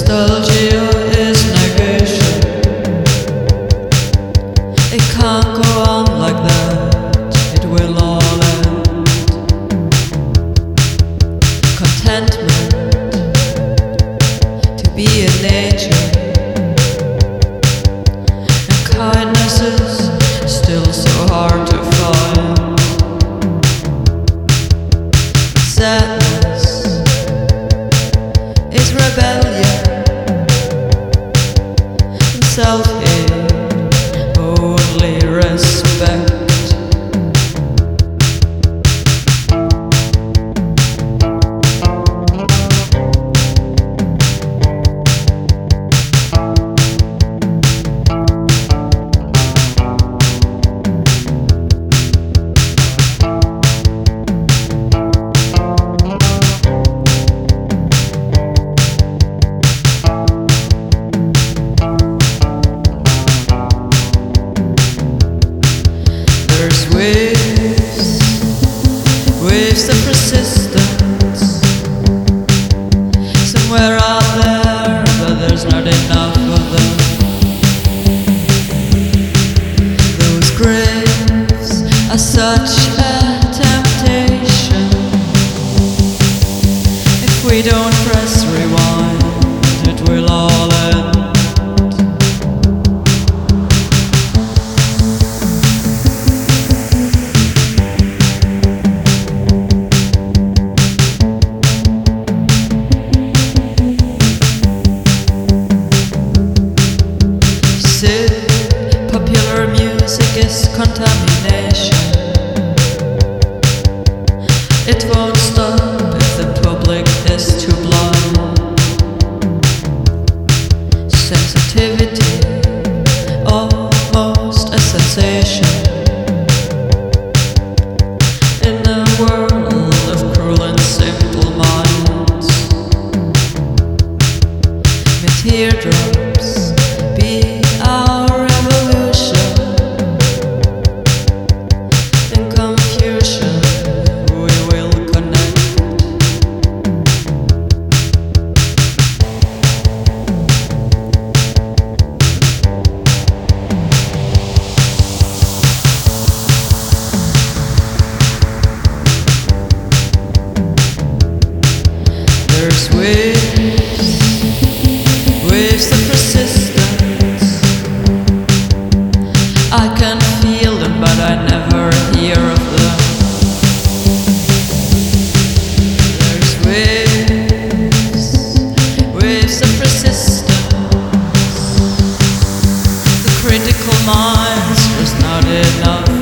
Nostalgia is negation. It can't go on like that, it will all end. Contentment to be in nature, and kindness is still so hard to find. Sadness is rebellion, and self-hate only respect. There's waves of resistance somewhere out there, but there's not enough of them. Those graves are such a temptation. If we don't press rewind, it will all end. Popular music is contamination. It won't stop if the public is too blind. Sensitivity, almost a sensation, in a world of cruel and simple minds. May teardrops be our revolution. In confusion we will connect. There's waves of resistance. I can feel them, but I never hear of them. There's waves of resistance. The critical mind's just not enough.